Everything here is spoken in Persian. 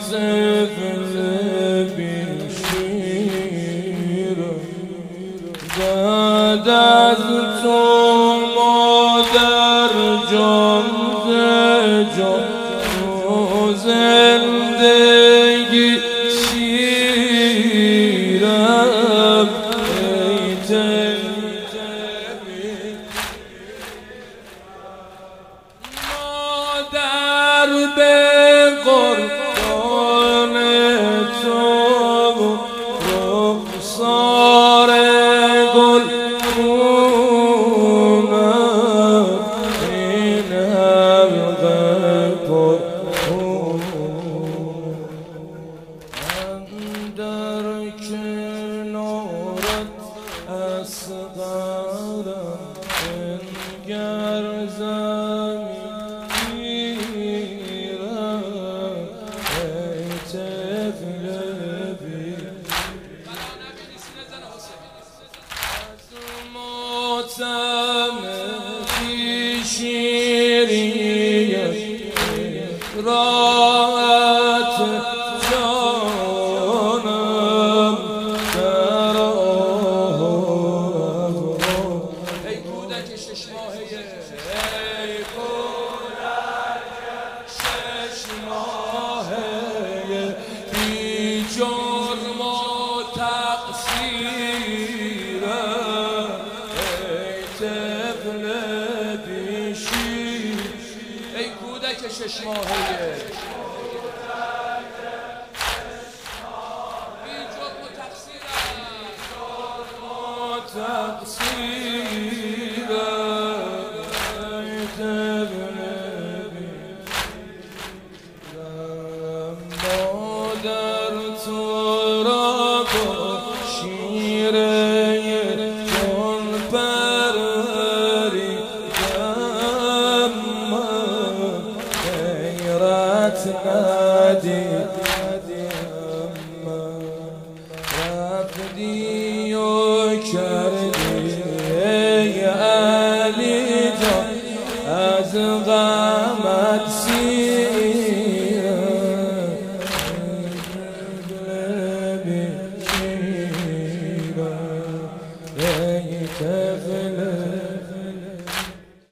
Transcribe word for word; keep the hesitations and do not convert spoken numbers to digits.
طفل بیشیرم بعد از تو مادر جان ز جان تو زندگی شیرم ای مادر به قربان تو رخسار گل خونم این حلقه پر من در کنارت اصغرم بنگر راحت جانم در آه ای کودک شش ماهه ای کودک شش ماهه بی جرم و تقصیرم ای طفل بیشیر ای کودک شش ماهه بی جرم و تقصیرم ای طفل بیشیرم مادر تو را با شیره جان پروریدم ندیدم رفتی و کردی ای علی جان از غمت سیر